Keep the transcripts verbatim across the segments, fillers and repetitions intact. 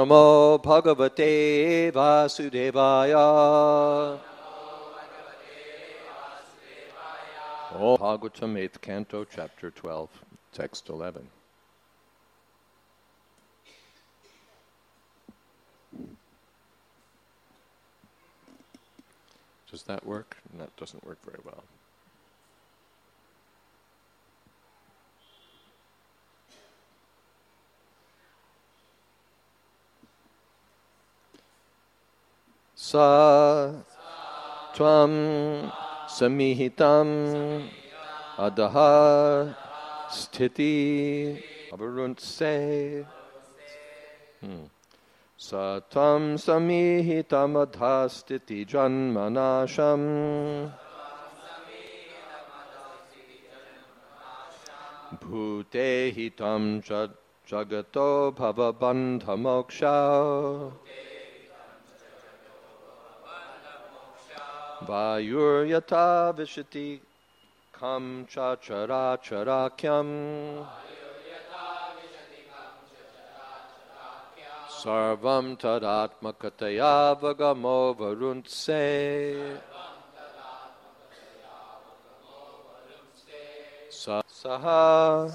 Namo Bhagavate Vasudevaya. Oh, Bhagavatam, eighth Canto, Chapter twelve, Text eleven. Does that work? That doesn't work very well. Sa tvam samihitam adaha sthiti avaruntse. Hmm. Sa tvam samihitam adha sthiti janmanasham bhute hitam jagato bhavabandha moksha Vayur yata vishati kam cha chara charakyam sarvam tadatmakataya vagamo varuntse sa saha.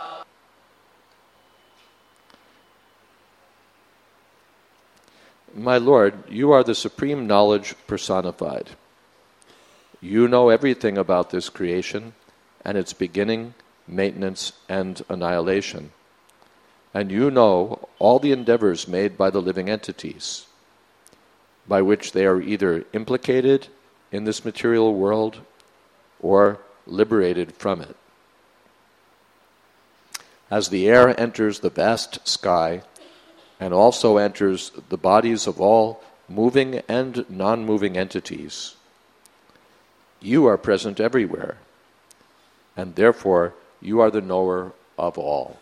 My Lord, you are the supreme knowledge personified. You know everything about this creation and its beginning, maintenance, and annihilation. And you know all the endeavors made by the living entities, by which they are either implicated in this material world or liberated from it. As the air enters the vast sky and also enters the bodies of all moving and non-moving entities, you are present everywhere, and therefore you are the knower of all.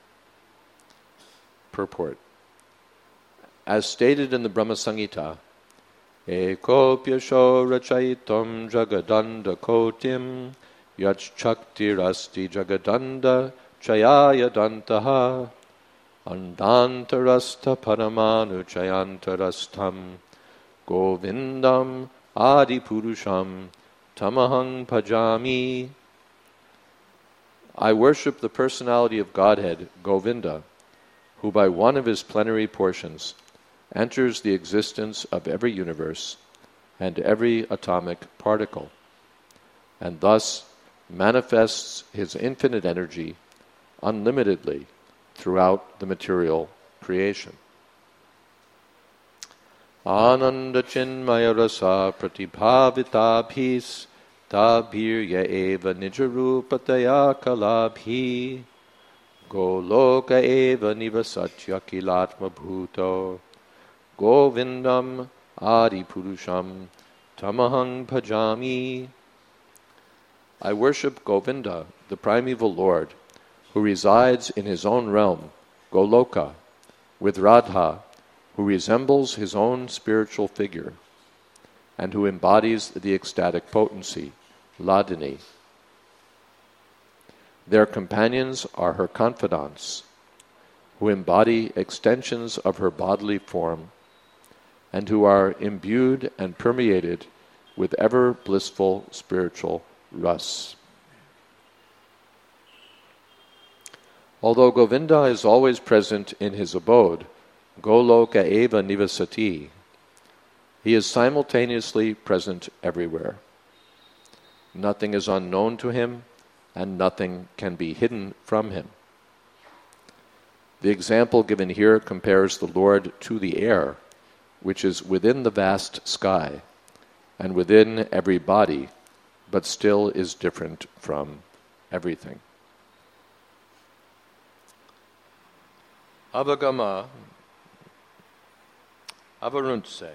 Purport. As stated in the Brahma Samhita, Eko pyasho rachayitam jagadanda kotim yachchaktirasti jagadanda chayaya dantaha andantarasta paramanu chayantarastam govindam adipurusham tamahang bhajami. I worship the personality of Godhead, Govinda, who by one of his plenary portions enters the existence of every universe and every atomic particle, and thus manifests his infinite energy unlimitedly throughout the material creation. Ananda chinmaya rasa pratibhavitabhis tabhirya eva nijarupataya kalabhi goloka eva nivasatya kilatma bhuto govindam adipurusham tamahang bhajami. I worship Govinda, the primeval Lord, who resides in his own realm, Goloka, with Radha, who resembles his own spiritual figure, and who embodies the ecstatic potency, Ladini. Their companions are her confidants, who embody extensions of her bodily form, and who are imbued and permeated with ever blissful spiritual ras. Although Govinda is always present in his abode, Goloka eva nivasati, he is simultaneously present everywhere. Nothing is unknown to him, and nothing can be hidden from him. The example given here compares the Lord to the air, which is within the vast sky, and within every body, but still is different from everything. Avagama Avaruntse.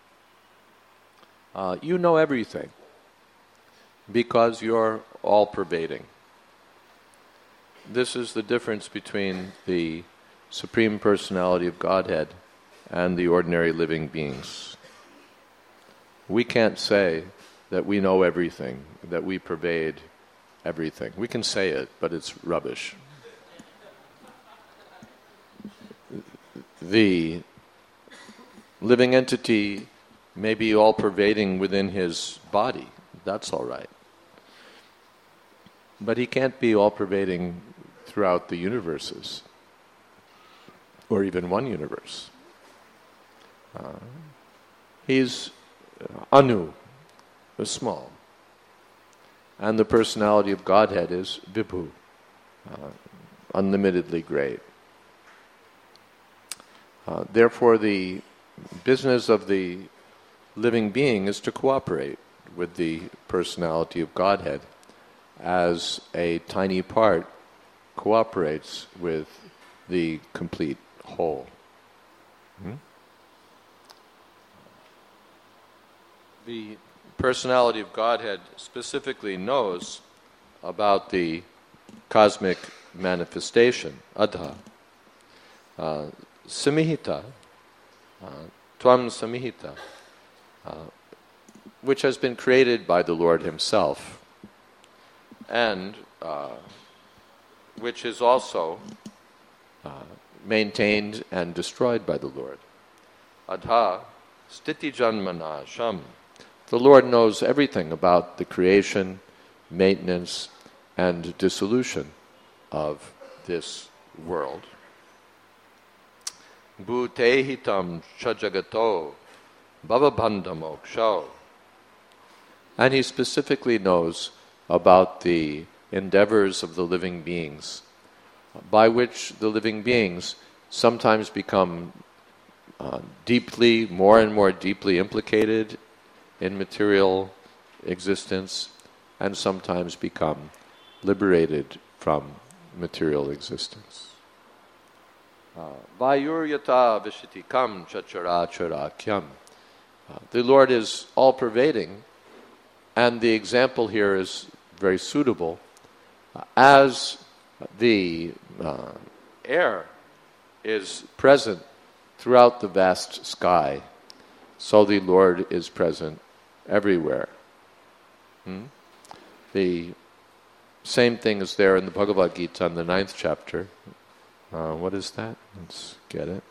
Uh, you know everything because you're all-pervading. This is the difference between the Supreme Personality of Godhead and the ordinary living beings. We can't say that we know everything, that we pervade everything. We can say it, but it's rubbish. The living entity may be all-pervading within his body. That's all right. But he can't be all-pervading throughout the universes, or even one universe. Uh, he's Anu, is small. And the personality of Godhead is Vibhu, uh, unlimitedly great. Uh, therefore, the business of the living being is to cooperate with the personality of Godhead as a tiny part cooperates with the complete whole. Hmm? The personality of Godhead specifically knows about the cosmic manifestation, Adha. Uh, Samihita, uh, Tvam Samihita, uh, which has been created by the Lord Himself, and uh, which is also uh, maintained and destroyed by the Lord. Adha Stiti Janmana Sham. The Lord knows everything about the creation, maintenance, and dissolution of this world. Bhutehitam chajagato bhavabandhamoksho. And He specifically knows about the endeavors of the living beings, by which the living beings sometimes become uh, deeply, more and more deeply implicated in material existence, and sometimes become liberated from material existence. Vayuryata vishitikam chacharachaраkyam. The Lord is all-pervading, and the example here is very suitable. As the uh, air is present throughout the vast sky, so the Lord is present everywhere. Hmm? The same thing is there in the Bhagavad Gita in the ninth chapter. Uh, what is that? Let's get it.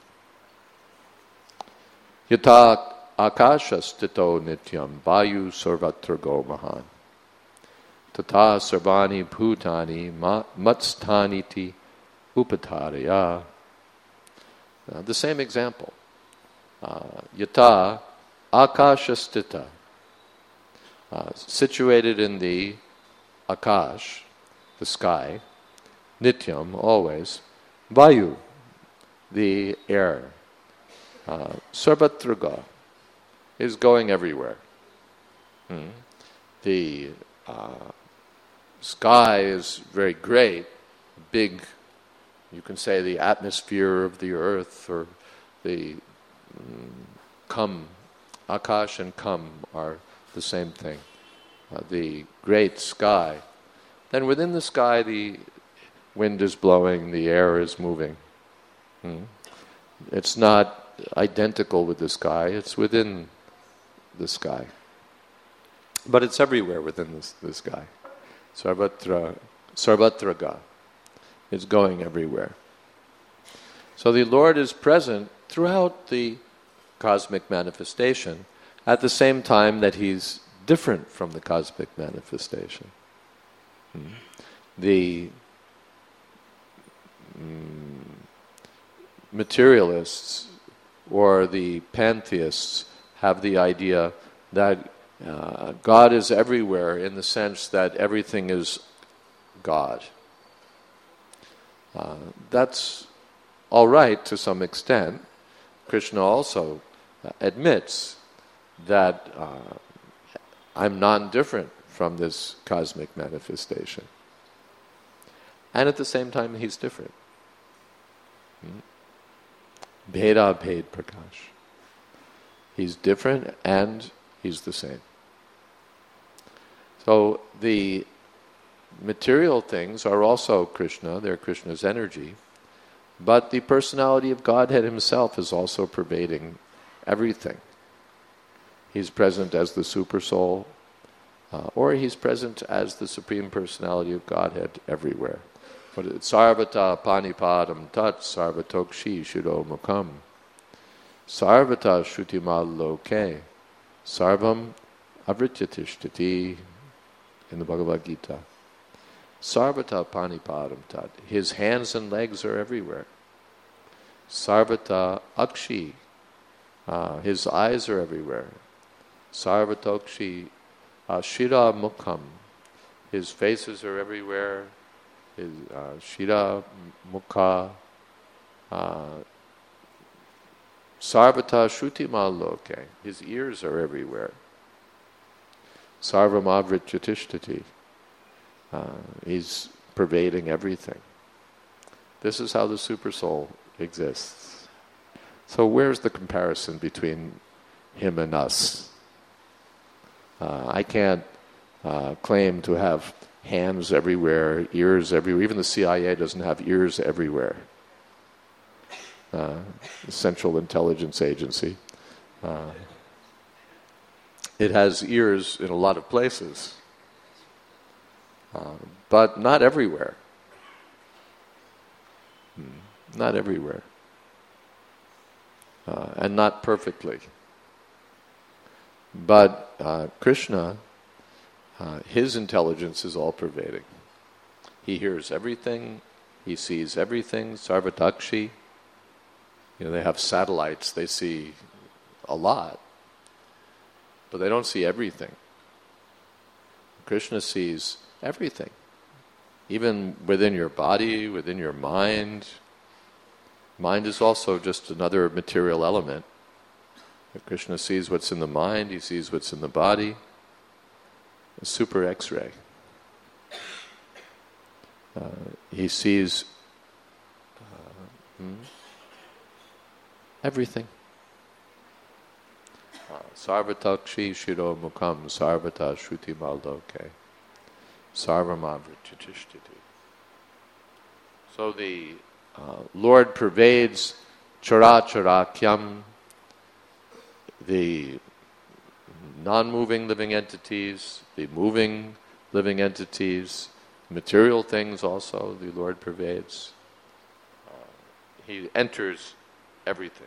Yata akasha stito nityam vayu sarvatrago mahan. Tata sarvani bhutani matstaniti upataraya. Uh, the same example. Uh, yata akasha stita. Uh, situated in the akash, the sky, nityam, always, vayu, the air, uh, sarvatraga, is going everywhere. Hmm. The uh, sky is very great, big, you can say the atmosphere of the earth, or the um, kam, akash and kam are the same thing. Uh, the great sky. Then within the sky the wind is blowing, the air is moving. Hmm. It's not identical with the sky, it's within the sky. But it's everywhere within this, the sky. Sarvatra, sarvatraga. It's going everywhere. So the Lord is present throughout the cosmic manifestation, at the same time that He's different from the cosmic manifestation. Hmm. The mm, materialists or the pantheists have the idea that uh, God is everywhere, in the sense that everything is God. Uh, that's all right to some extent. Krishna also uh, admits that uh, I'm non-different from this cosmic manifestation. And at the same time, He's different. Bheda bhed prakash. He's different and He's the same. So the material things are also Krishna, they're Krishna's energy, but the personality of Godhead Himself is also pervading everything. He's present as the Supersoul, uh, or He's present as the Supreme Personality of Godhead everywhere. Sarvata panipadam tat sarvatokshi shudo mukam. Sarvata Shrutimal Loke Sarvam Avrityatishthati in the Bhagavad Gita. Sarvata Panipadam Tat. His hands and legs are everywhere. Sarvata Akshi. Uh, his eyes are everywhere. Sarvatokshi Shira Mukham. His faces are everywhere. His uh, Shira Mukha. Uh, Sarvata Shrutimal Loke. His ears are everywhere. Sarvam Avrityatishthati. Uh, he's pervading everything. This is how the Supersoul exists. So where's the comparison between him and us? Uh, I can't uh, claim to have hands everywhere, ears everywhere. Even the C I A doesn't have ears everywhere. Uh, the Central Intelligence Agency. Uh, it has ears in a lot of places. Uh, but not everywhere. Hmm. Not everywhere. Uh, and not perfectly. But uh, Krishna, uh, his intelligence is all-pervading. He hears everything, he sees everything, Sarvatakshi. You know, they have satellites, they see a lot, but they don't see everything. Krishna sees everything, even within your body, within your mind. Mind is also just another material element. If Krishna sees what's in the mind, he sees what's in the body. A super X-ray. Uh, he sees uh, hmm, everything. Sarvatakshi Shiro Mukham Sarvata Shruti Malloke Sarvamavrityatishthati. So the uh, Lord pervades Characharakyam, the non-moving living entities, the moving living entities, material things also the Lord pervades. Uh, he enters everything.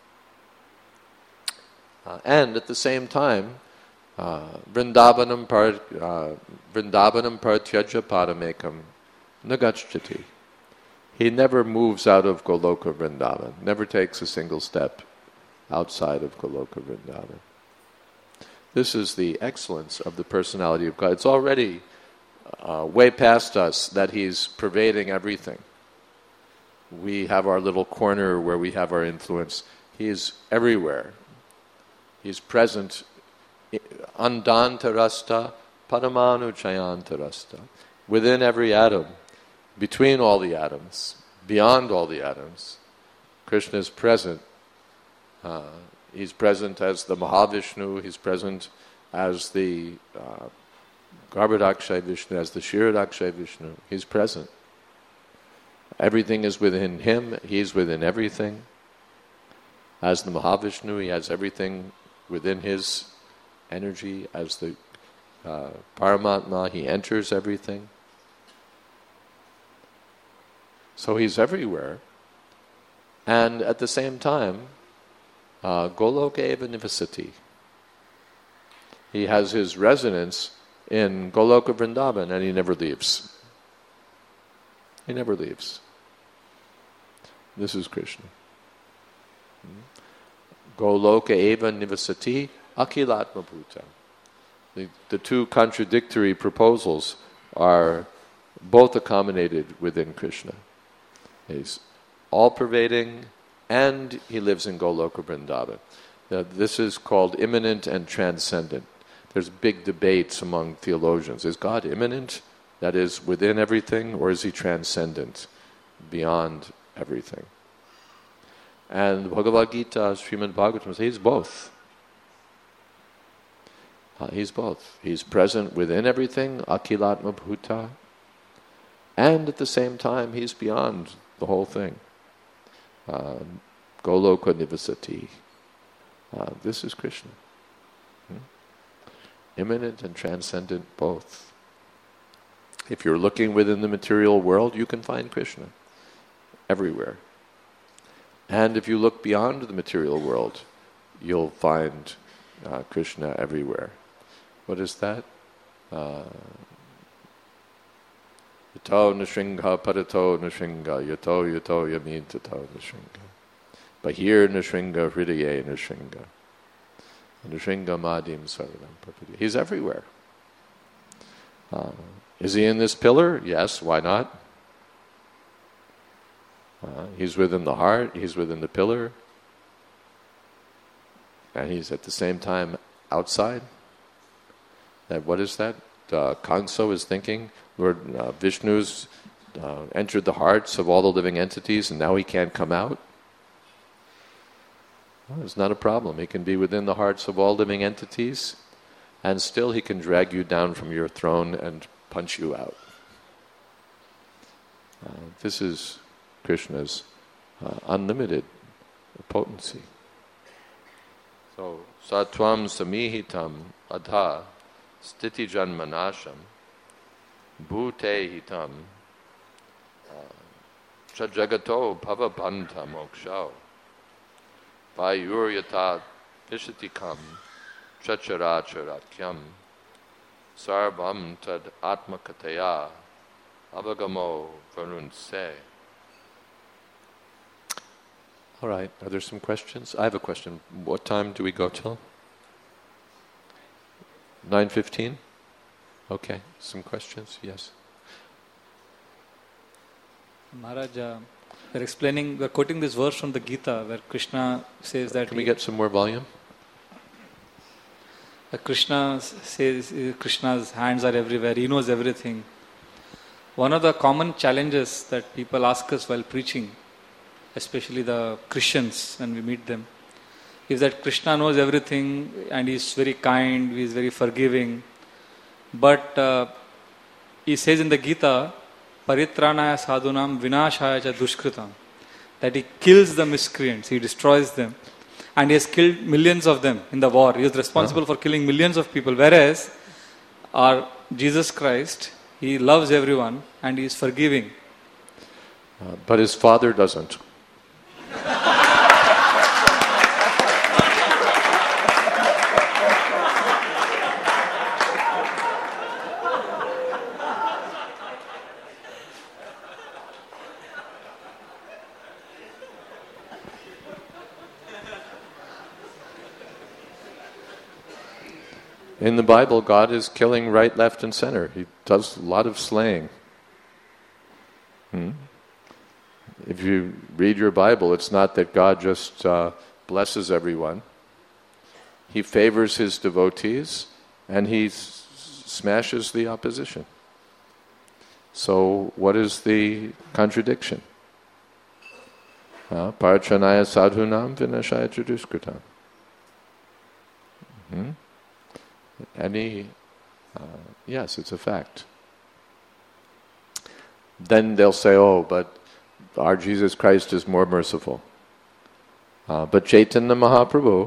Uh, and at the same time, uh, Vrindavanam par uh, Vrindavanam partyaja paramekam nagacchati. He never moves out of Goloka Vrindavan, never takes a single step outside of Goloka Vrindavan. This is the excellence of the personality of God. It's already uh, way past us that He's pervading everything. We have our little corner where we have our influence. He's everywhere. He's present. Andantarasta, Paramanu Chayantarasta. Within every atom, between all the atoms, beyond all the atoms, Krishna is present. Uh, he's present as the Mahavishnu, he's present as the uh, Garbhodakshay Vishnu, as the Kshirodakshay Vishnu. He's present. Everything is within him, he's within everything. As the Mahavishnu, he has everything within his energy. As the uh, Paramatma, he enters everything. So he's everywhere. And at the same time, uh, Goloka eva nivasati. He has his residence in Goloka Vrindavan and he never leaves. He never leaves. This is Krishna. Goloka eva nivasati akilatma bhuta. The, the two contradictory proposals are both accommodated within Krishna. He's all-pervading and he lives in Goloka Vrindavan. Now, this is called immanent and transcendent. There's big debates among theologians. Is God immanent, that is within everything, or is he transcendent, beyond everything? And Bhagavad Gita, Srimad Bhagavatam says he's both. Uh, he's both. He's present within everything, Akilatma Bhuta, and at the same time he's beyond the whole thing. Uh, Goloka Nivasati. Uh, this is Krishna. Hmm? Immanent and transcendent both. If you're looking within the material world, you can find Krishna everywhere. And if you look beyond the material world, you'll find uh, Krishna everywhere. What is that? Uh, Yato Nrsinga Parato Nrsinga Yato Yato Yamin Tato Nrsinga Bahir Nrsinga Hridaye Nrsinga Nrsinga Madim Saradam Prapati. He's everywhere. Uh, is he in this pillar? Yes, why not? Uh, he's within the heart, he's within the pillar, and he's at the same time outside. That what is that? Uh, Kanso is thinking, Lord uh, Vishnu's uh, entered the hearts of all the living entities and now he can't come out. Well, it's not a problem. He can be within the hearts of all living entities and still he can drag you down from your throne and punch you out. Uh, this is Krishna's uh, unlimited potency. So, Satvam Samihitam Adha Stiti Janmanasham Bhute Hitam Chajagato Pavabandha Mokshao Vayuryata Vishatikam Chacharacharakyam Sarvam Tad Atmakataya Avagamo Varunse. All right, are there some questions? I have a question. What time do we go till? nine fifteen? Okay, some questions? Yes. Maharaj, uh, we're explaining, we're quoting this verse from the Gita where Krishna says that... Can we get some more volume? Uh, Krishna says uh, Krishna's hands are everywhere, he knows everything. One of the common challenges that people ask us while preaching, especially the Christians when we meet them, is that Krishna knows everything and he is very kind, he is very forgiving. But uh, he says in the Gita, Paritranaya sadhunam vinashaya cha dushkritam, that he kills the miscreants, he destroys them. And he has killed millions of them in the war. He is responsible uh-huh. for killing millions of people. Whereas our Jesus Christ, he loves everyone and he is forgiving. Uh, but his father doesn't. In the Bible, God is killing right, left, and center. He does a lot of slaying. Hmm? If you read your Bible, it's not that God just uh, blesses everyone. He favors his devotees and he s- smashes the opposition. So what is the contradiction? Uh, Parachanaya sadhunam vinashaya chaduskritam. Hmm? Any, uh, yes, it's a fact. Then they'll say, oh, but our Jesus Christ is more merciful. Uh, but Chaitanya Mahaprabhu,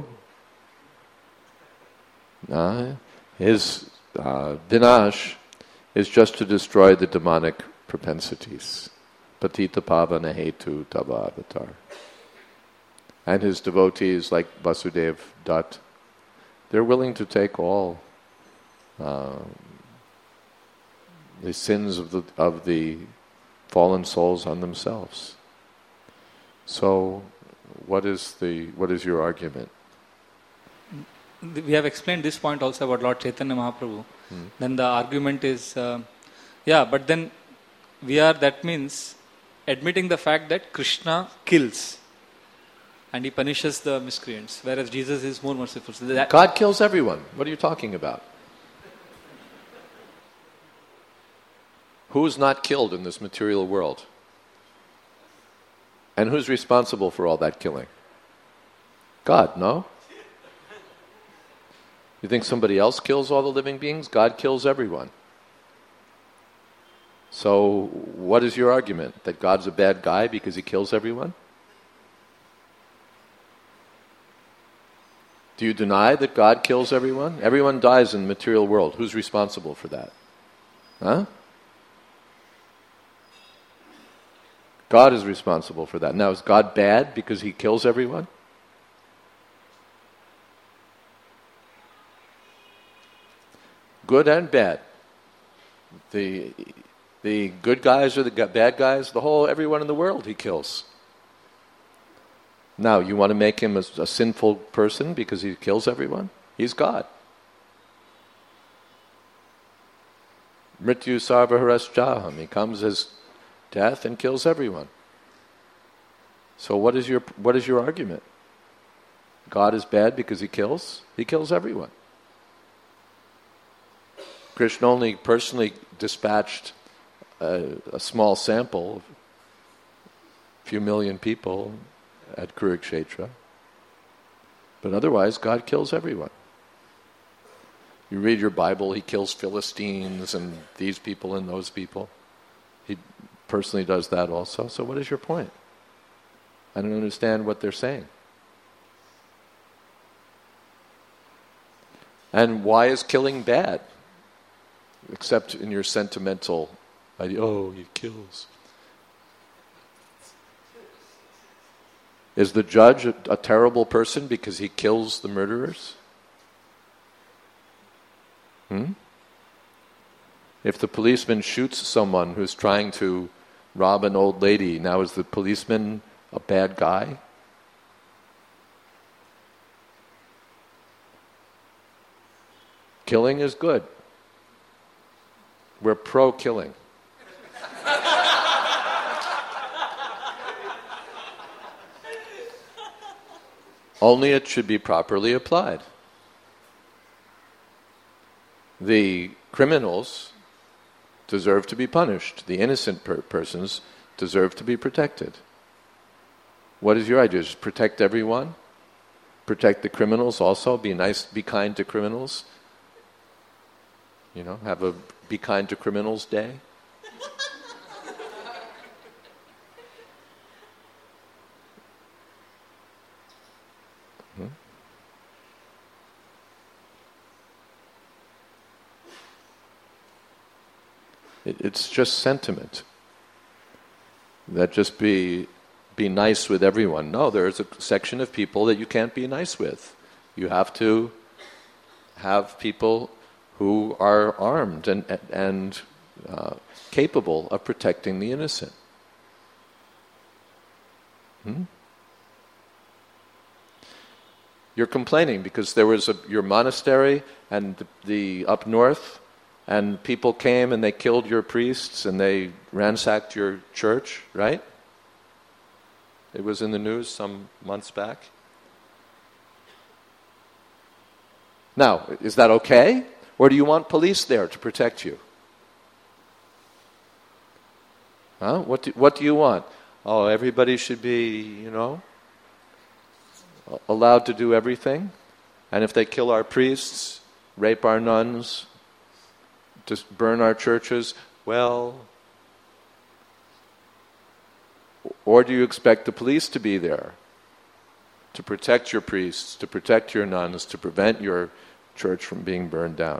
uh, his uh, vinash is just to destroy the demonic propensities. Patita pavana hetu tava avatar. And his devotees like Vasudev Dutt, they're willing to take all uh, the sins of the of the fallen souls on themselves. So, what is the what is your argument? We have explained this point also about Lord Chaitanya Mahaprabhu. Hmm. Then the argument is, uh, yeah, but then we are, that means admitting the fact that Krishna kills and he punishes the miscreants, whereas Jesus is more merciful. So that God kills everyone. What are you talking about? Who's not killed in this material world? And who's responsible for all that killing? God, no? You think somebody else kills all the living beings? God kills everyone. So, what is your argument? That God's a bad guy because he kills everyone? Do you deny that God kills everyone? Everyone dies in the material world. Who's responsible for that? Huh? God is responsible for that. Now, is God bad because he kills everyone? Good and bad. The the good guys or the bad guys, the whole, everyone in the world he kills. Now, you want to make him a, a sinful person because he kills everyone? He's God. Mrityu sarvaharasjaham. He comes as death and kills everyone. So what is your what is your argument? God is bad because he kills? He kills everyone. Krishna only personally dispatched a, a small sample, a few million people at Kurukshetra. But otherwise, God kills everyone. You read your Bible, he kills Philistines and these people and those people. He personally does that also. So what is your point? I don't understand what they're saying. And why is killing bad? Except in your sentimental idea, oh, he kills. Is the judge a, a terrible person because he kills the murderers? Hmm? If the policeman shoots someone who's trying to rob an old lady, now is the policeman a bad guy? Killing is good. We're pro-killing. Only it should be properly applied. The criminals deserve to be punished. The innocent per- persons deserve to be protected. What is your idea? Just protect everyone? Protect the criminals also? Be nice, be kind to criminals? You know, have a Be Kind to Criminals Day? hmm? It, it's just sentiment. That just be be nice with everyone. No, there's a section of people that you can't be nice with. You have to have people who are armed and and uh, capable of protecting the innocent. Hmm? You're complaining because there was a, your monastery and the, the up north, and people came and they killed your priests and they ransacked your church, right? It was in the news some months back. Now, is that okay? Or do you want police there to protect you? Huh? What do, what do you want? Oh, everybody should be, you know, allowed to do everything? And if they kill our priests, rape our nuns, just burn our churches, well... Or do you expect the police to be there to protect your priests, to protect your nuns, to prevent your church from being burned down?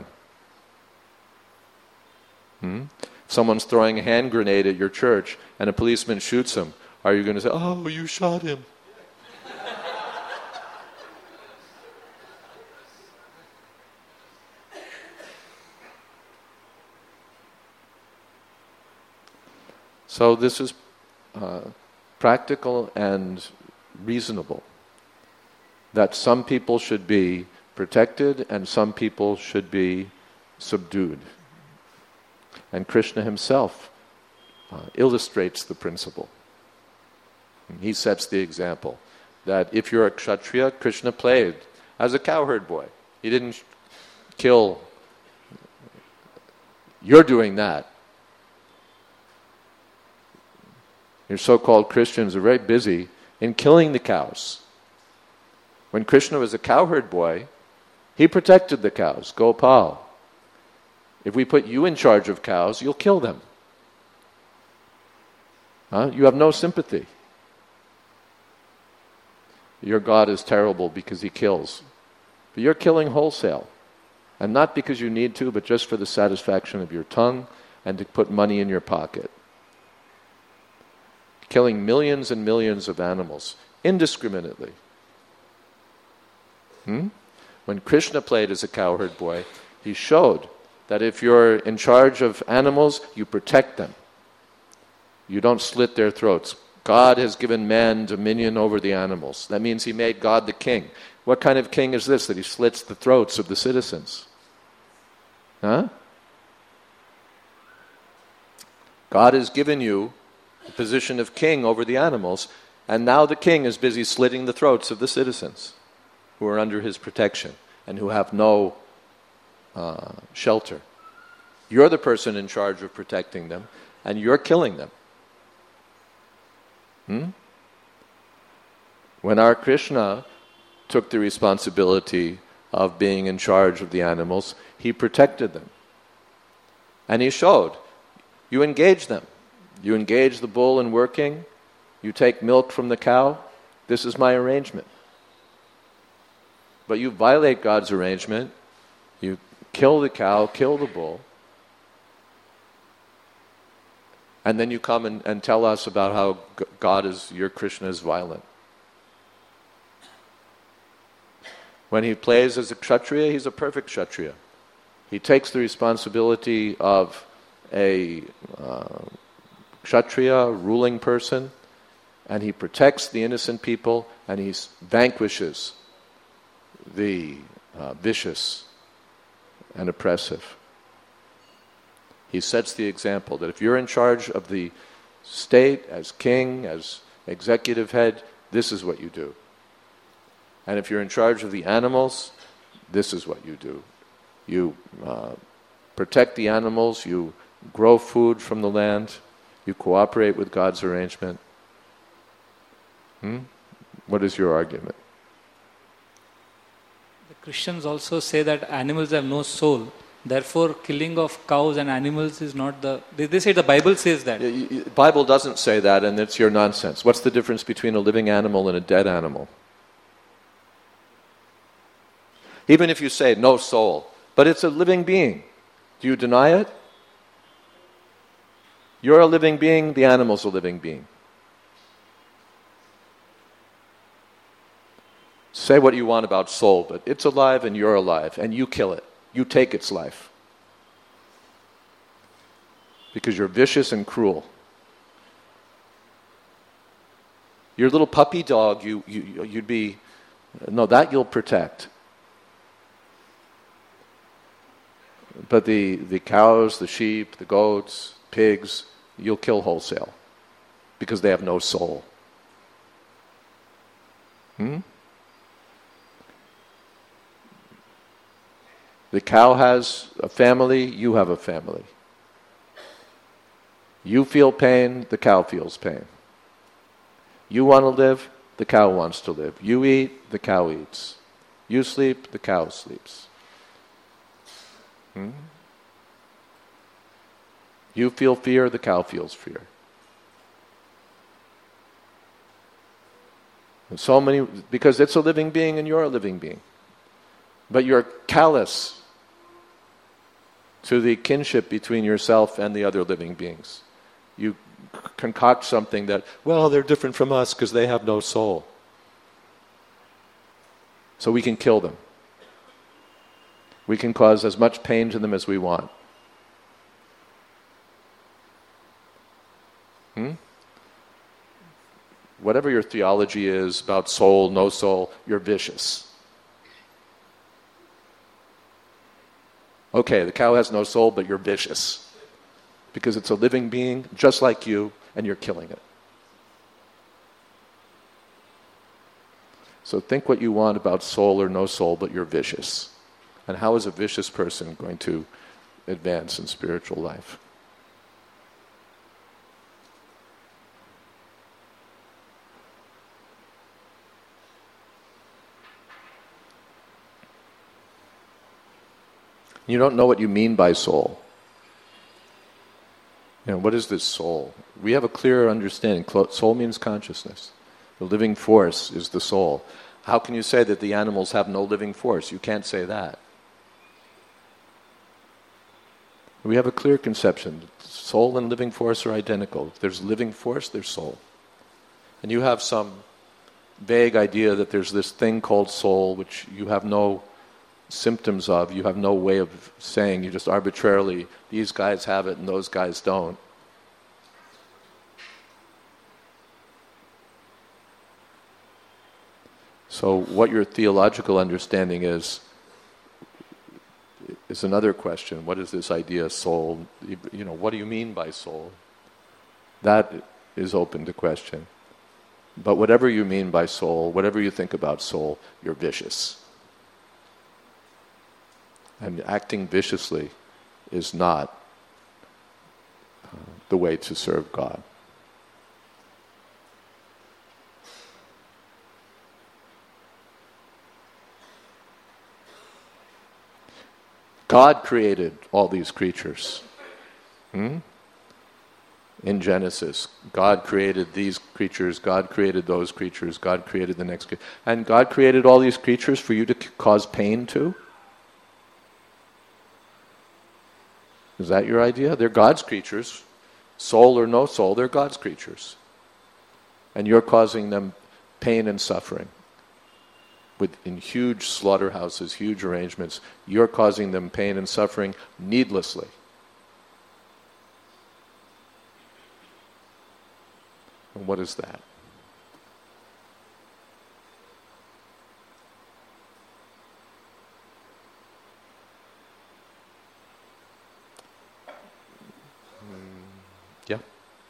Hmm? If someone's throwing a hand grenade at your church and a policeman shoots him, are you going to say, oh, you shot him? So this is uh, practical and reasonable. That some people should be protected and some people should be subdued. And Krishna himself uh, illustrates the principle. He sets the example that if you're a kshatriya, Krishna played as a cowherd boy. He didn't kill. You're doing that. Your so-called Christians are very busy in killing the cows. When Krishna was a cowherd boy, he protected the cows, Gopal. If we put you in charge of cows, you'll kill them. Huh? You have no sympathy. Your God is terrible because he kills. But you're killing wholesale. And not because you need to, but just for the satisfaction of your tongue and to put money in your pocket. killing millions and millions of animals indiscriminately. Hmm? When Krishna played as a cowherd boy, he showed that if you're in charge of animals, you protect them. You don't slit their throats. God has given man dominion over the animals. That means he made God the king. What kind of king is this, that he slits the throats of the citizens? Huh? God has given you the position of king over the animals, and now the king is busy slitting the throats of the citizens who are under his protection and who have no uh, shelter. You're the person in charge of protecting them, and you're killing them. Hmm? When our Krishna took the responsibility of being in charge of the animals, he protected them. And he showed, you engage them. You engage the bull in working, you take milk from the cow, this is my arrangement. But you violate God's arrangement, you kill the cow, kill the bull, and then you come and, and tell us about how God is, your Krishna is violent. When he plays as a Kshatriya, he's a perfect Kshatriya. He takes the responsibility of a uh, Kshatriya, ruling person, and he protects the innocent people, and he vanquishes the uh, vicious and oppressive. He sets the example that if you're in charge of the state, as king, as executive head, this is what you do. And if you're in charge of the animals, this is what you do. You uh, protect the animals, you grow food from the land, you cooperate with God's arrangement. Hmm? What is your argument? The Christians also say that animals have no soul. Therefore, killing of cows and animals is not the... They, they say the Bible says that. The Bible doesn't say that, and it's your nonsense. What's the difference between a living animal and a dead animal? Even if you say no soul, but it's a living being. Do you deny it? You're a living being, the animal's a living being. Say what you want about soul, but it's alive and you're alive, and you kill it. You take its life. Because you're vicious and cruel. Your little puppy dog, you, you, you'd be... No, that you'll protect. But the, the cows, the sheep, the goats, pigs, you'll kill wholesale. Because they have no soul. Hmm? The cow has a family, you have a family. You feel pain, the cow feels pain. You want to live, the cow wants to live. You eat, the cow eats. You sleep, the cow sleeps. Hmm? You feel fear, the cow feels fear. And so many, because it's a living being and you're a living being. But you're callous to the kinship between yourself and the other living beings. You concoct something that, well, they're different from us because they have no soul. So we can kill them. We can cause as much pain to them as we want. Hmm? Whatever your theology is about soul, no soul, you're vicious. Okay, the cow has no soul, but you're vicious. Because it's a living being, just like you, and you're killing it. So think what you want about soul or no soul, but you're vicious. And how is a vicious person going to advance in spiritual life? You don't know what you mean by soul. You know, what is this soul? We have a clearer understanding. Soul means consciousness. The living force is the soul. How can you say that the animals have no living force? You can't say that. We have a clear conception. Soul and living force are identical. If there's living force, there's soul. and you have some vague idea that there's this thing called soul which you have no symptoms of, you have no way of saying, you just arbitrarily, these guys have it and those guys don't. So what your theological understanding is, is another question. What is this idea, soul? You know, what do you mean by soul? That is open to question. But whatever you mean by soul, whatever you think about soul, you're vicious. And acting viciously is not uh, the way to serve God. God created all these creatures. Hmm? In Genesis, God created these creatures, God created those creatures, God created the next creature. And God created all these creatures for you to c- cause pain to? Is that your idea? They're God's creatures. Soul or no soul, they're God's creatures. And you're causing them pain and suffering. With, in huge slaughterhouses, huge arrangements, you're causing them pain and suffering needlessly. And what is that? Yeah.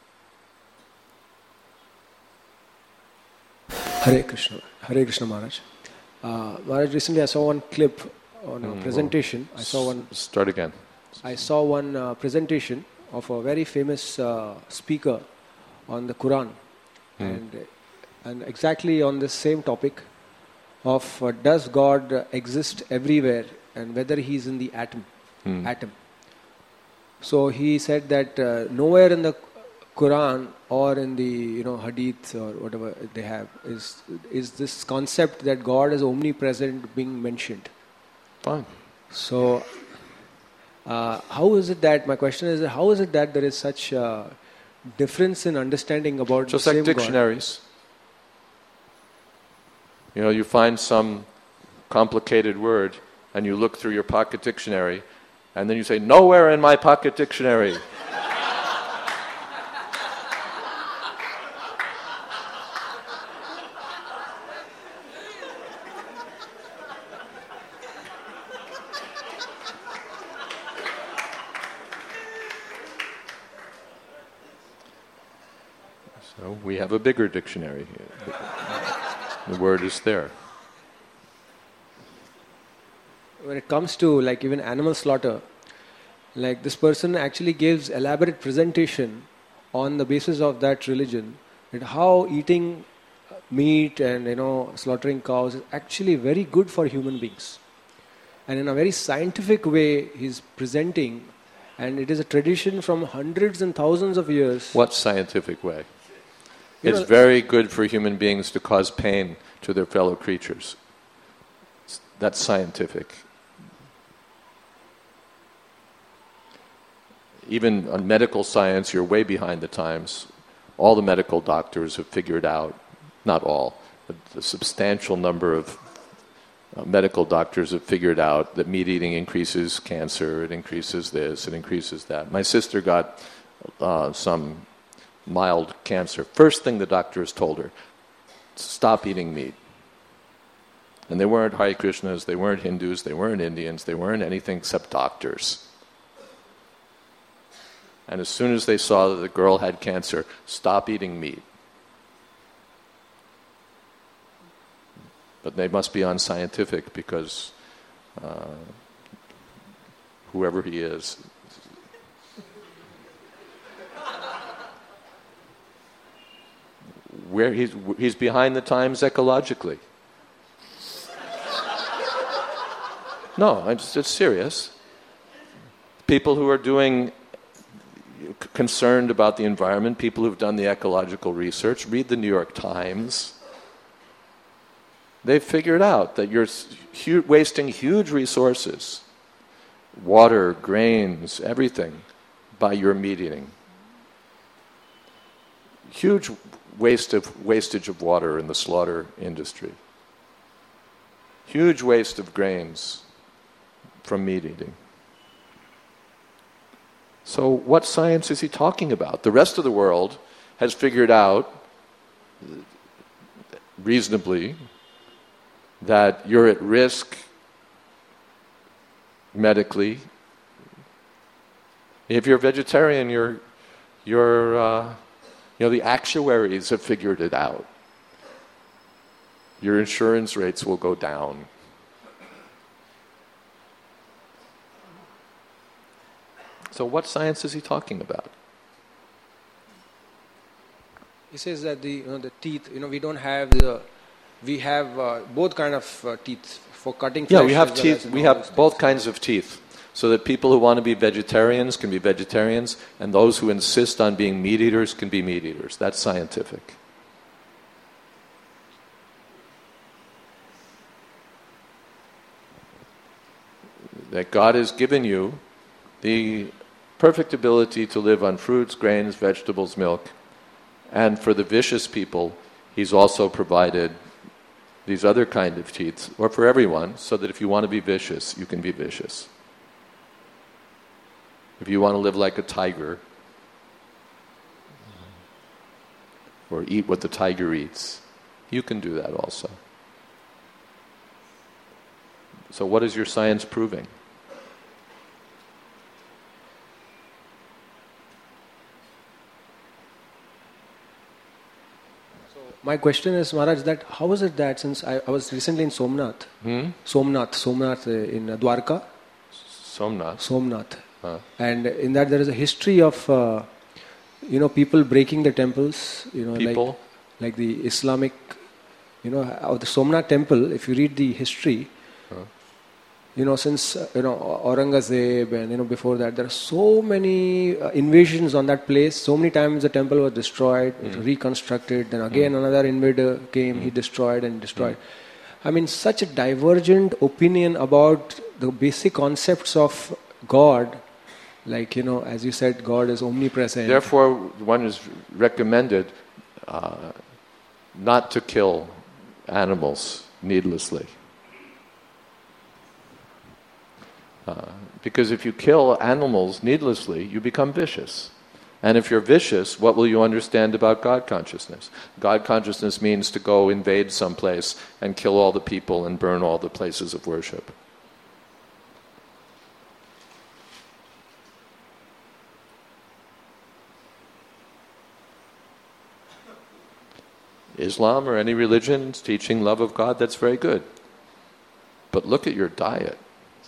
Hare Krishna. Hare Krishna Maharaj. Uh, Maharaj, recently I saw one clip on a Mm, presentation. I saw one. Start again. I saw one uh, presentation of a very famous uh, speaker on the Quran, Mm. and and exactly on the same topic of uh, does God uh, exist everywhere and whether He is in the atom. Mm. Atom. So he said that uh, nowhere in the Quran or in the you know Hadith or whatever they have is is this concept that God is omnipresent being mentioned. Fine. So uh, how is it that, my question is, how is it that there is such a difference in understanding about Just the like same God? dictionaries. You know, you find some complicated word and you look through your pocket dictionary and then you say, nowhere in my pocket dictionary. So we have a bigger dictionary here. The word is there. When it comes to like even animal slaughter, like this person actually gives elaborate presentation on the basis of that religion, that how eating meat and you know slaughtering cows is actually very good for human beings, and in a very scientific way he's presenting, and it is a tradition from hundreds and thousands of years. What scientific way? You It's know, very good for human beings to cause pain to their fellow creatures. That's scientific. Even on medical science, you're way behind the times. All the medical doctors have figured out, not all, but a substantial number of uh, medical doctors have figured out that meat eating increases cancer, it increases this, it increases that. My sister got uh, some mild cancer. First thing the doctors told her, stop eating meat. And they weren't Hare Krishnas, they weren't Hindus, they weren't Indians, they weren't anything except doctors. And as soon as they saw that the girl had cancer, stop eating meat. But they must be unscientific because uh, whoever he is, where he's he's behind the times ecologically. No, it's, it's serious. People who are doing concerned about the environment, people who've done the ecological research, read the New York Times. They've figured out that you're hu- wasting huge resources, water, grains, everything, by your meat eating. huge waste of wastage of water in the slaughter industry. Huge waste of grains from meat eating. So what science is he talking about? The rest of the world has figured out reasonably that you're at risk medically. If you're a vegetarian, you're, you're, uh, you know, the actuaries have figured it out. Your insurance rates will go down. So what science is he talking about? He says that the you know the teeth, you know, we don't have the, we have uh, both kind of uh, teeth for cutting flesh. Yeah, we have as well teeth. as We all have those both things. kinds of teeth, so that people who want to be vegetarians can be vegetarians, and those who insist on being meat eaters can be meat eaters. That's scientific. That God has given you the perfect ability to live on fruits, grains, vegetables, milk. And for the vicious people, He's also provided these other kind of teeth, or for everyone, so that if you want to be vicious, you can be vicious. If you want to live like a tiger, or eat what the tiger eats, you can do that also. So what is your science proving? My question is, Maharaj, that how is it that since I, I was recently in Somnath, Hmm? Somnath, Somnath uh, in uh, Dwarka, Somnath. Somnath, Huh. and in that there is a history of, uh, you know, people breaking the temples, you know, People? like like the Islamic, you know, of the Somnath temple. If you read the history, Huh. you know, since uh, you know Aurangzeb and you know before that, there are so many uh, invasions on that place. So many times the temple was destroyed, it was reconstructed. Then again another invader came, he destroyed and destroyed. I mean, such a divergent opinion about the basic concepts of God. Like, you know, as you said, God is omnipresent. Therefore, one is recommended uh, not to kill animals needlessly. Uh, because if you kill animals needlessly, you become vicious. And if you're vicious, what will you understand about God consciousness? God consciousness means to go invade some place and kill all the people and burn all the places of worship. Islam or any religion teaching love of God, that's very good. But look at your diet.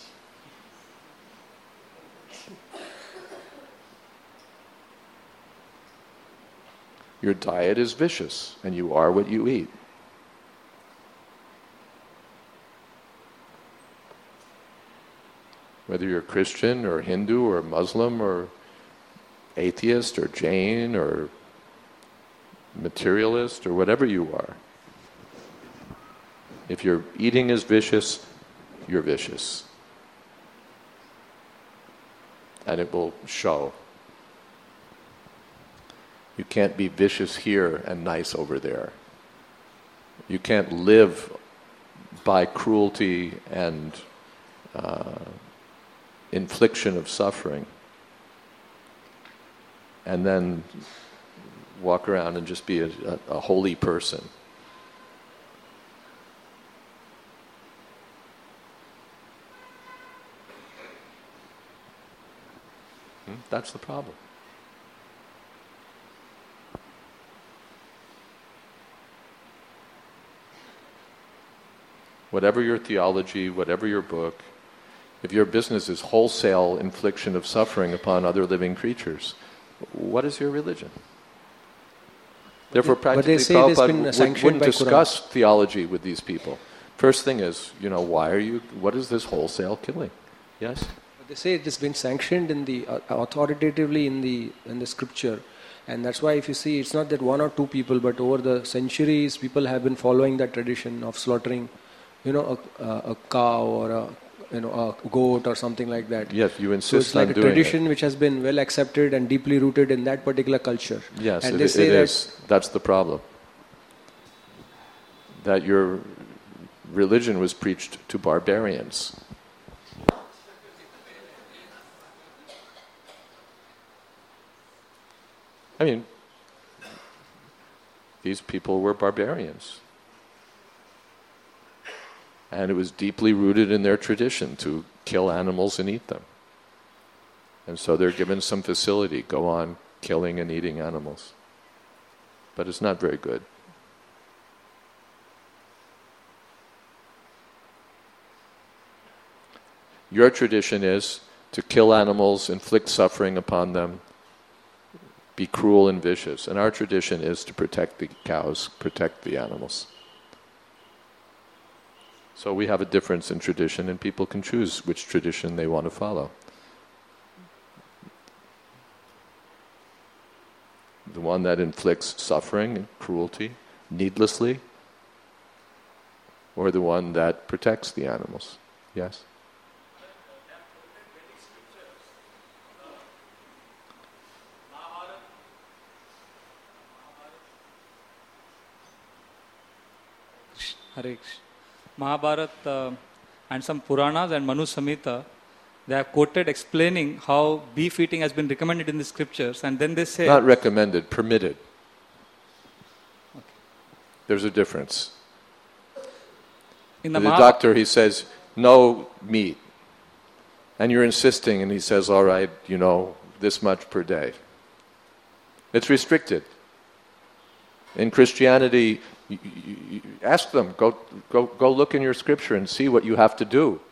Your diet is vicious, and you are what you eat. Whether you're Christian or Hindu or Muslim or atheist or Jain or materialist or whatever you are, if your eating is vicious, you're vicious. And it will show. You can't be vicious here and nice over there. You can't live by cruelty and uh, infliction of suffering and then walk around and just be a, a, a holy person. Hmm? That's the problem. Whatever your theology, whatever your book, if your business is wholesale infliction of suffering upon other living creatures, what is your religion? Therefore, But practically, they say it has Prabhupada been would- sanctioned wouldn't by discuss theology with these people. First thing is, you know, why are you, what is this wholesale killing? Yes? But they say it has been sanctioned in the uh, authoritatively in the in the scripture, and that's why if you see, it's not that one or two people, but over the centuries, people have been following that tradition of slaughtering, you know, a, a, a cow or a you know, a goat or something like that. Yes, you So insist it's like on a doing tradition it. which has been well accepted and deeply rooted in that particular culture. Yes, and it, they it say that is. That's the problem. That your religion was preached to barbarians. I mean, these people were barbarians. And it was deeply rooted in their tradition to kill animals and eat them. And so they're given some facility, go on killing and eating animals. But it's not very good. Your tradition is to kill animals, inflict suffering upon them, be cruel and vicious. And our tradition is to protect the cows, protect the animals. So we have a difference in tradition, and people can choose which tradition they want to follow. The one that inflicts suffering and cruelty needlessly, or the one that protects the animals. Yes? Hare Krishna. Mahabharata uh, and some Puranas and Manu Samhita, they are quoted explaining how beef eating has been recommended in the scriptures, and then they say... Not recommended, permitted. Okay. There's a difference. In the, the Mahab- doctor, he says, no meat. And you're insisting, and he says, all right, you know, this much per day. It's restricted. In Christianity, you, you, you ask them, go, go, go look in your scripture and see what you have to do.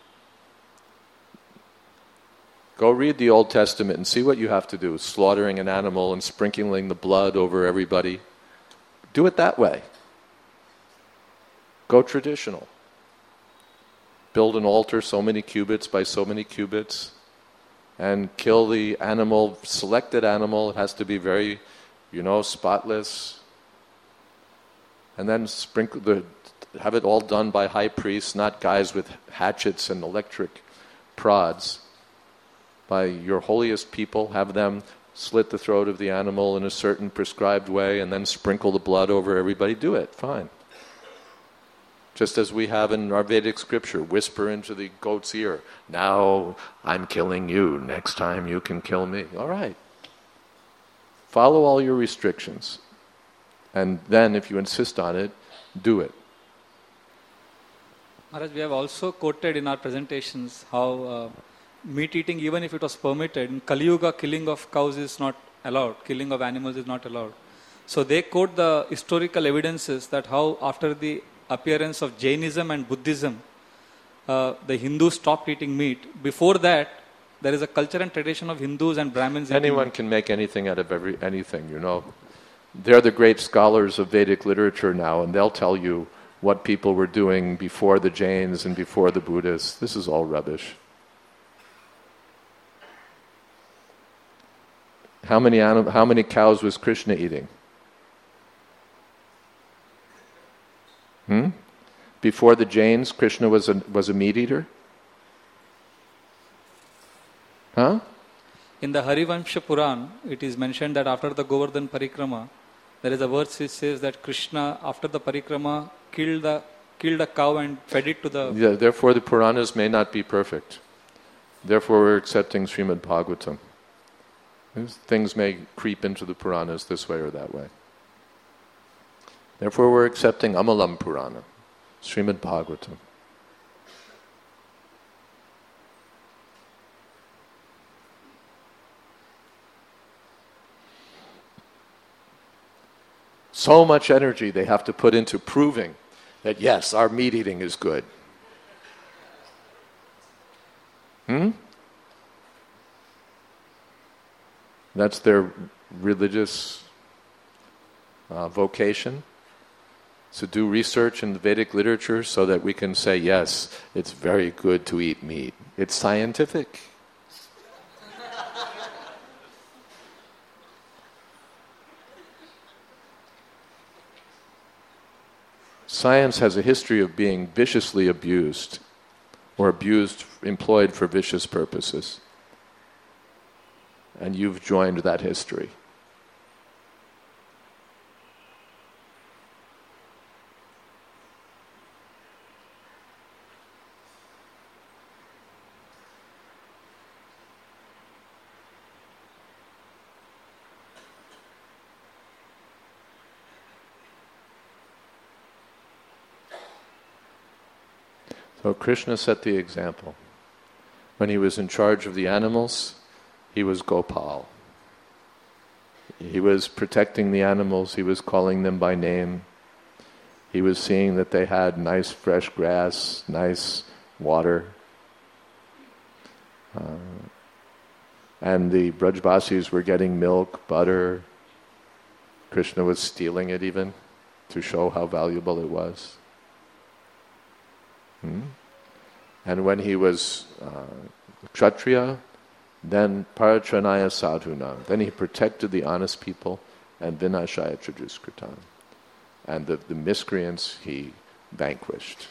Go read the Old Testament and see what you have to do, slaughtering an animal and sprinkling the blood over everybody. Do it that way. Go traditional. Build an altar so many cubits by so many cubits and kill the animal, selected animal. It has to be very, you know, spotless. And then sprinkle the, have it all done by high priests, not guys with hatchets and electric prods. By your holiest people, have them slit the throat of the animal in a certain prescribed way and then sprinkle the blood over everybody. Do it, fine. Just as we have in our Vedic scripture, whisper into the goat's ear, now I'm killing you, next time you can kill me. All right. Follow all your restrictions. And then, if you insist on it, do it. Maharaj, we have also quoted in our presentations how uh, meat eating, even if it was permitted, in Kali Yuga, killing of cows is not allowed, killing of animals is not allowed. So they quote the historical evidences that how after the appearance of Jainism and Buddhism, uh, the Hindus stopped eating meat. Before that, there is a culture and tradition of Hindus and Brahmins. Anyone can make anything out of every anything, you know. They're the great scholars of Vedic literature now, and they'll tell you what people were doing before the Jains and before the Buddhists. This is all rubbish. How many anim- how many cows was Krishna eating? Hmm? Before the Jains, Krishna was a, was a meat eater? Huh? In the Harivansha Puran, it is mentioned that after the Govardhan Parikrama, there is a verse which says that Krishna, after the Parikrama, killed the killed a cow and fed it to the... Yeah, therefore the Puranas may not be perfect. Therefore we're accepting Srimad Bhagavatam. Things may creep into the Puranas this way or that way. Therefore we're accepting Amalam Purana, Srimad Bhagavatam. So much energy they have to put into proving that yes, our meat eating is good. Hmm? That's their religious uh, vocation. So do research in the Vedic literature so that we can say, yes, it's very good to eat meat. It's scientific. Science has a history of being viciously abused or abused, employed for vicious purposes. And you've joined that history. So Krishna set the example. When he was in charge of the animals, he was Gopal. He was protecting the animals, he was calling them by name. He was seeing that they had nice fresh grass, nice water. Uh, and the Brajbasis were getting milk, butter. Krishna was stealing it even to show how valuable it was. Hmm? And when he was uh, Kshatriya, then Parachanaya Sadhuna, then he protected the honest people, and Vinashaya Trajuskritam. And the, the miscreants he vanquished.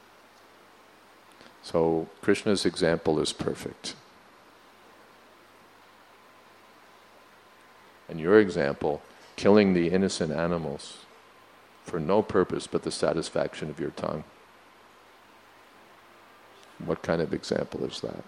So Krishna's example is perfect. And your example, killing the innocent animals for no purpose but the satisfaction of your tongue. What kind of example is that?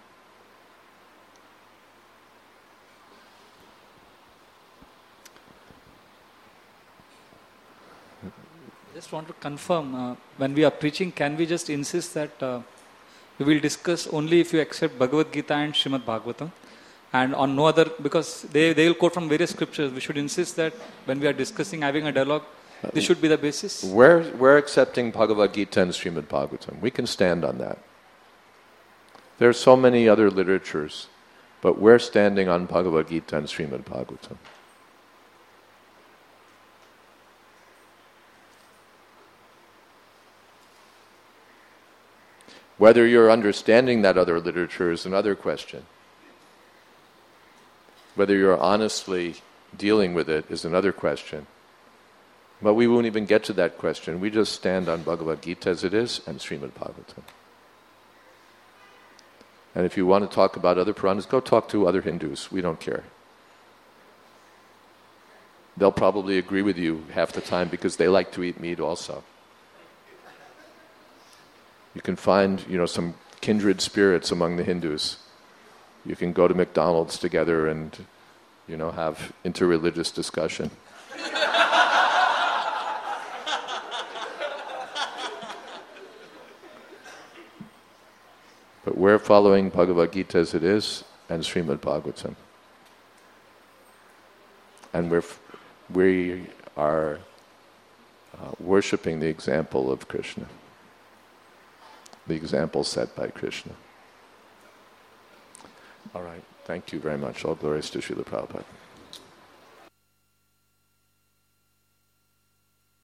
Just want to confirm, uh, when we are preaching, can we just insist that uh, we will discuss only if you accept Bhagavad Gita and Srimad Bhagavatam, and on no other, because they, they will quote from various scriptures. We should insist that when we are discussing, having a dialogue, this should be the basis. We're, we're accepting Bhagavad Gita and Srimad Bhagavatam. We can stand on that. There are so many other literatures, but we're standing on Bhagavad Gita and Srimad Bhagavatam. Whether you're understanding that other literature is another question. Whether you're honestly dealing with it is another question. But we won't even get to that question. We just stand on Bhagavad Gita as it is and Srimad Bhagavatam. And if you want to talk about other Puranas, go talk to other Hindus. We don't care. They'll probably agree with you half the time because they like to eat meat also. You can find, you know, some kindred spirits among the Hindus. You can go to McDonald's together and, you know, have interreligious discussion. But we're following Bhagavad Gita as it is and Srimad Bhagavatam. And we're, we are uh, worshipping the example of Krishna. The example set by Krishna. All right. Thank you very much. All glories to Srila Prabhupada.